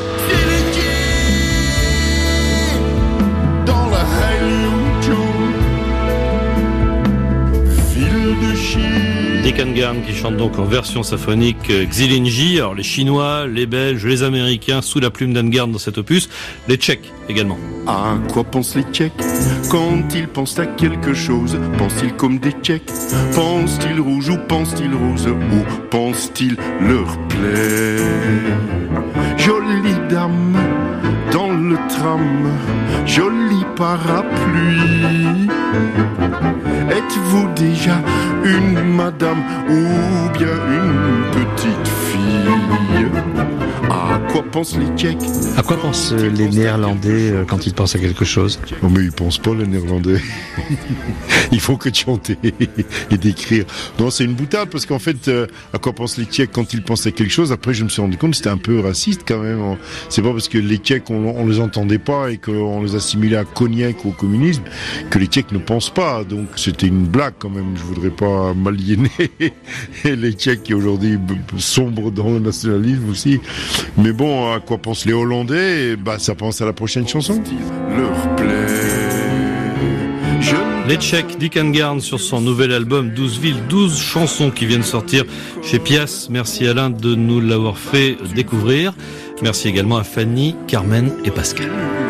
Dick Angarn qui chante donc en version symphonique Xilinji. Alors les Chinois, les Belges, les Américains sous la plume d'Angarn dans cet opus, les Tchèques également. À quoi pensent les Tchèques quand ils pensent à quelque chose? Pensent-ils comme des Tchèques? Pensent-ils rouge ou pensent-ils rose? Ou pensent-ils leur plaie? Jolie dame dans le tram, joli parapluie. Êtes-vous déjà une madame ou bien une petite fille? À quoi pensent les Tchèques? À quoi pensent les Néerlandais quand ils pensent à quelque chose? Oh, mais ils pensent pas, les Néerlandais. Il faut que chanter et d'écrire. Non, c'est une boutade parce qu'en fait, à quoi pensent les Tchèques quand ils pensent à quelque chose? Après, je me suis rendu compte que c'était un peu raciste quand même. C'est pas parce que les Tchèques, on les entendait pas et qu'on les assimilait à Cognac ou au communisme que les Tchèques ne pensent pas. Donc, c'était une blague quand même. Je voudrais pas m'aliéner les Tchèques qui aujourd'hui sombrent dans le nationalisme aussi. Mais bon, à quoi pensent les Hollandais? Bah, ça pense à la prochaine chanson. Leur plaît. Les Tchèques, Dick Angarn sur son nouvel album 12 villes, 12 chansons qui viennent sortir chez Pias. Merci Alain de nous l'avoir fait découvrir. Merci également à Fanny, Carmen et Pascal.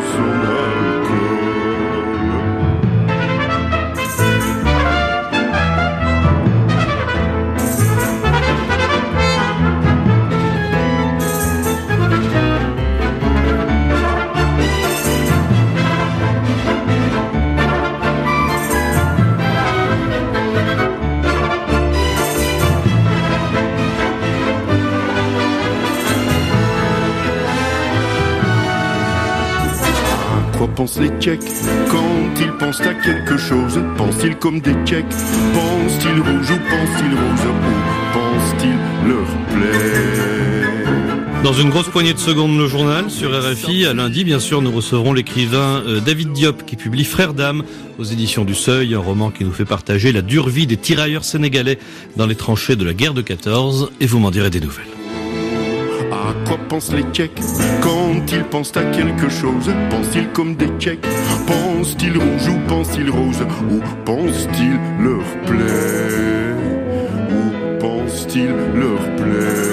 Pensent les Tchèques quand ils pensent à quelque chose? Pensent-ils comme des Tchèques? Pensent-ils rouge ou pensent-ils rose? Ou pensent-ils leur plaie? Dans une grosse poignée de secondes, le journal sur RFI. À lundi, bien sûr, nous recevrons l'écrivain David Diop qui publie Frères d'âme aux éditions du Seuil, un roman qui nous fait partager la dure vie des tirailleurs sénégalais dans les tranchées de la guerre de 14. Et vous m'en direz des nouvelles. À quoi pensent les Tchèques quand ils pensent à quelque chose? Pensent-ils comme des Tchèques? Pensent-ils rouge ou pensent-ils rose? Ou pensent-ils leur plaie? Ou pensent-ils il leur plaît.